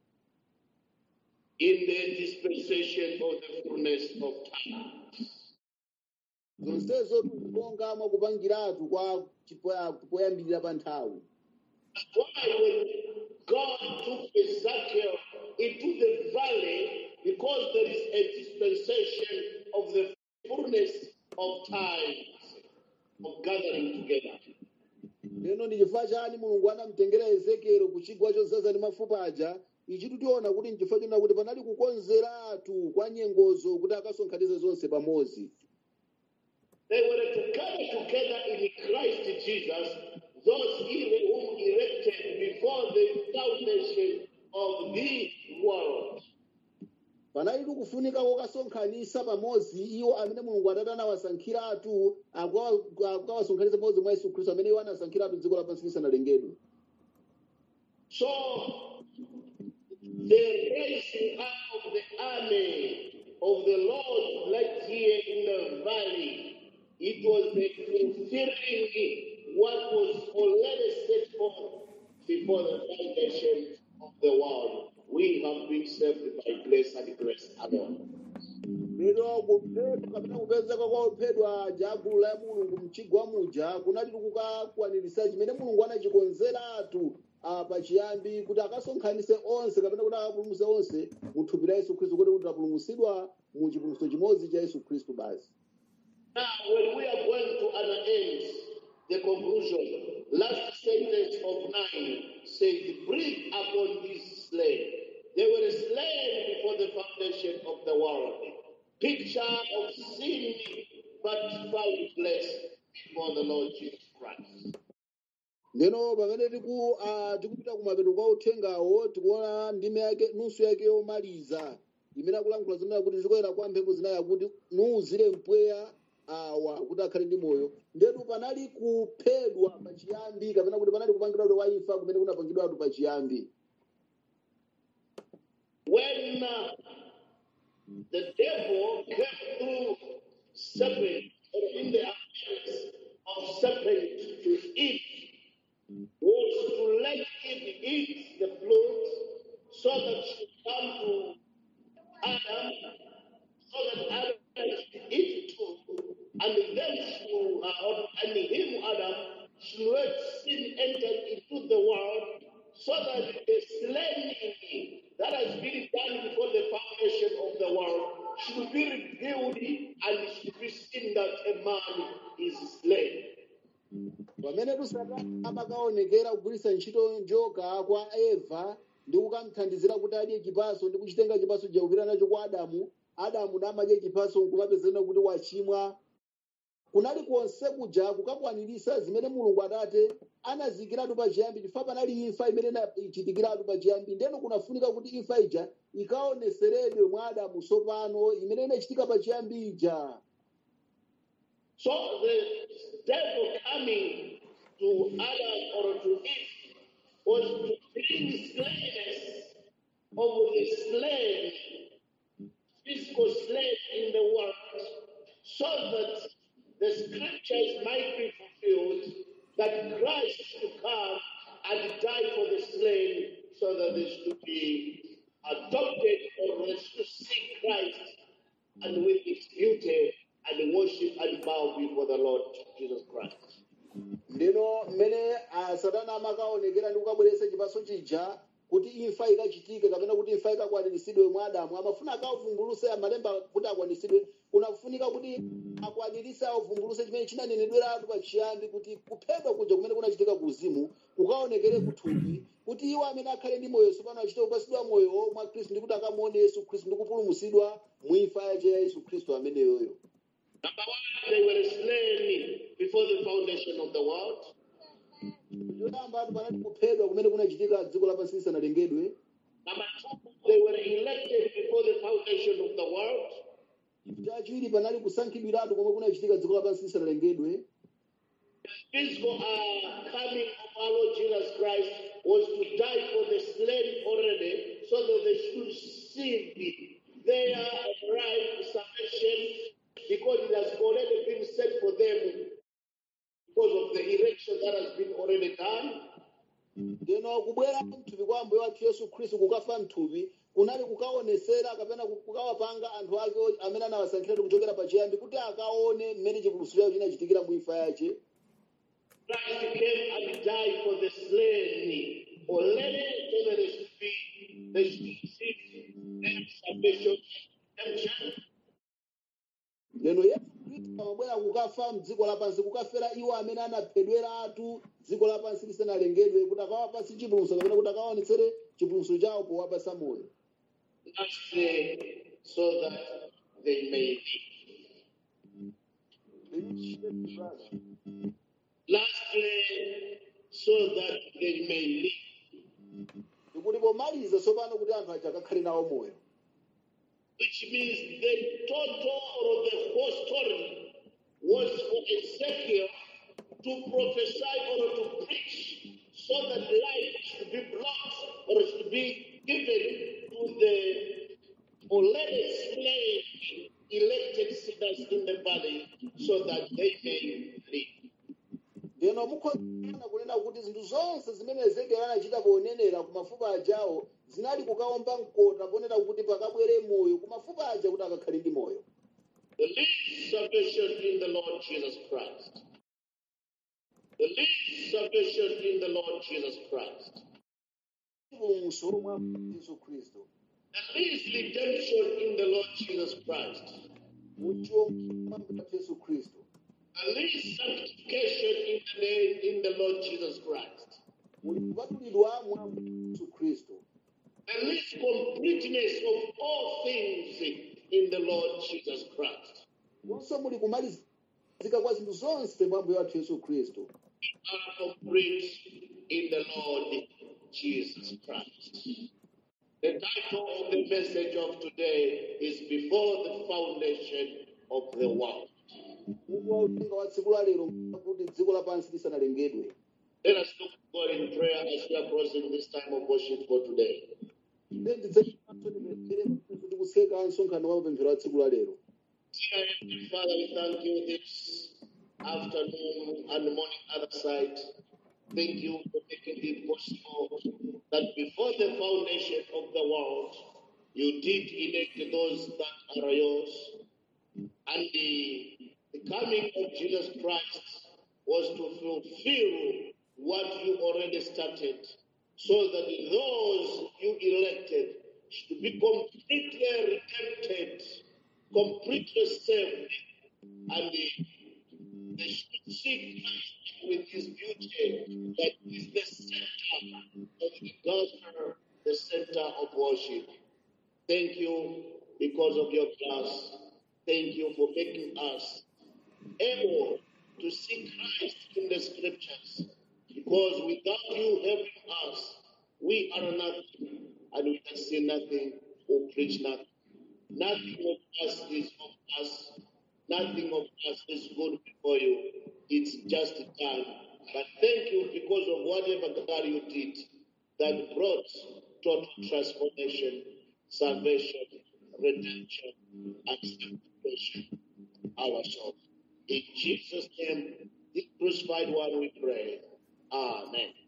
In the dispensation of the fullness of times. Zonsezo tikonga mwakupangiratu kwa poyambirira pa nthawi. Why when God took Ezekiel into the valley, because there is a dispensation of the fullness of times of gathering together. Leno ndi chifukwa chani Mulungu anamtengera Ezekiel ku chigwa chodzaza ndi mafupa aja, ichi tiona kuti n'chifukwa china kuti panali kukonzeratu kwa nyengozo kuti akasonkhanitse zonse pamodzi. They were to gather together in Christ Jesus, those whom elected before the foundation of the world. Panali kufunika kokasonkhanisa pamodzi iwo amene Mulungu Atate anawasankhiratu akawasonkhanitsa pamodzi mwa Yesu Khristu amene iwo anasankhiratu dziko lapansi lisanalengedwe. So the raising up of the army of the Lord like here in the valley, it was the fulfilling what was already set forth before the foundation of the world. We have been saved by grace and grace alone. Lero kuphedwa kapena kupezeka kwa ophedwa aja agulu la mulungu mchigwa muja kunali kukakwaniritsa chimene mulungu anachikonzeratu ah, pachiyambi kuti akasonkhanitse onse kapena kuti akapulumutse onse mu thupi la yesu khristu kuti kuti tapulumutsidwa mu chipulumutso chimodzi cha yesu khristu basi. Now, when we are going to an end, the conclusion, last sentence of nine says, breathe upon these slain. They were slain before the foundation of the world. Picture of sin, but found blessed before the Lord Jesus Christ. Ndeno pamene tiku ah, tikupita kumapeto kwa uthengawo tikuona ndime yake nusu yake yomaliza imene akulankhula zimene kuti tikoyera kwa mphepo zinayi kuti nuuzire mpweya awa kuti akhale ndi moyo. Ndetu panali kuphedwa pachiyambi kapena kuti panali kupangidwa wa imfa kumene kunapangidwatu pachiyambi. When uh, the devil came through serpent, or in the appearance of serpent to eat, was to let Eve eat the fruit so that she come to Adam, so that Adam should eat too, and then she, uh, and him, Adam, should let sin enter into the world, so that the slaying that has been done before the foundation of the world should be revealed and it should be seen that a man is slain. Pamene Satana amakaonekera kugwiritsa ntchito njoka kwa Eva ndi kukamthandizira kuti adye chipatso ndi kuchitenga chipatso chakupita nacho kwa Adamu, Adamu namadya chipatso nkumapezeka kuti wachimwa. Kunali konse kuja kukakwaniritsa zimene Mulungu Atate anazikiratu pachiyambi chifukwa panali imfa imene inachitikiratu pachiyambi. Ndeno kunafunika kuti imfa ija ikaoneseredwe mwa Adamu tsopano imene inachitika pachiyambi ija. So the devil coming to Adam or to Eve was to bring slaves of the slave, physical slave in the world, so that the scriptures might be fulfilled that Christ should come and die for the slain so that they should be adopted or they should see Christ and with his beauty and worship and bow before the Lord Jesus Christ. Ndino mmene ah, Satana amakaonekera ndi kukabweretsa chipatso chija kuti imfa ikachitike kapena kuti imfa ikakwaniritsidwe mwa Adamu amafuna akavumbulutse amalemba kuti akwaniritsidwe kunafunika kuti akwaniritse avumbulutse chimene chinanenedweratu pachiyambi kuti kuphedwa kuja kumene kunachitika ku uzimu kukaonekere kuthupi kuti iwo amene akhale ndi moyo tsopano achite kupatsidwa moyo mwa Khristu ndi kuti akamuone Yesu Khristu ndi kupulumutsidwa mu imfa yace ya Yesu Khristu ameneyoyo. Number one, they were slain before the foundation of the world. Yoyamba atu panali kuphedwa kumene kunachitika dziko lapansi lisanalengedwe. Number two, they were elected before the foundation of the world. Chachiwiri panali kusankhidwiratu komwe kunachitika dziko lapansi lisanalengedwe. The physical uh, coming of our Lord Jesus Christ was to die for the slain already, so that they should receive their right salvation, because it has already been set for them because of the election that has been already done. Ndeno kubwera mthupi kwa Ambuye wathu Yesu Khristu kukafa mthupi kunali kukaonesera kapena kukawapanga anthu ake amene anawasankhiratu kuchokera pachiyambi kuti akaone mmene chipulumutso chawo chinachitikira mu imfa yace. Christ came and died for the slain already, so that they should be, they should receive their salvation, redemption. Ndeno Yesu Khristu amabwera kukafa mdziko lapansi kukafera iwo amene anaphedweratu dziko lapansi lisanalengedwe kuti akawapatse chipulumutso kapena kuti akaonetsere chipulumutso chawo powapatsa moyo. Lastly, so that they may live. Lastly, so that they may live. Ndikuti pomaliza tsopano kuti anthu aja akakhale nawo moyo. Which means the total or the whole story was for Ezekiel to prophesy or to preach, so that life should be brought or should be given to the already slain elected sinners in the valley, so that they may live. Ndeno mukhozana kunena kuti zinthu zonse zimene Ezekiel anachita ponenera ku mafupa ajawo zinali kukaomba mkota ponena kuti pakabwere moyo ku mafupa aja kuti akakhale ndi moyo. The least salvation in the Lord Jesus Christ. The least salvation in the Lord Jesus Christ. chipulumutso mwa Yesu Khristu. The least redemption in the Lord Jesus Christ. Muchiwo mwa Yesu Khristu. The least sanctification in the name in the Lord Jesus Christ. Muli kupatulidwa mwa Yesu Khristu. The least completeness of all things in the Lord Jesus Christ. Monso muli kumalizika kwa zinthu zonse mwa Ambuye wathu Yesu Khristu. We are complete in the Lord Jesus Christ. The title of the message of today is Before the Foundation of the World. Mungu utenga wa tsiku la lero kuti dziko lapansi lisanalengedwe. Let us look to God in prayer as we are closing this time of worship for today. Tikuseka msonkhano wa mapemphero a tsiku la lero. Dear Heavenly Father, we thank you this afternoon and morning other side. Thank you for making it possible that before the foundation of the world, you did elect those that are yours. And the, the coming of Jesus Christ was to fulfill what you already started, so that those you elected should be completely redempted, completely saved, and they, they should see Christ with his beauty that is the center of the gospel, the center of worship. Thank you because of your class. Thank you for making us able to see Christ in the scriptures. Because without you helping us, we are nothing, and we can say nothing or preach nothing. Nothing of us is of us. Nothing of us is good before you. It's just time. But thank you because of whatever God you did that brought total transformation, salvation, redemption, and sanctification ourselves. In Jesus' name, the crucified one we pray. Amen.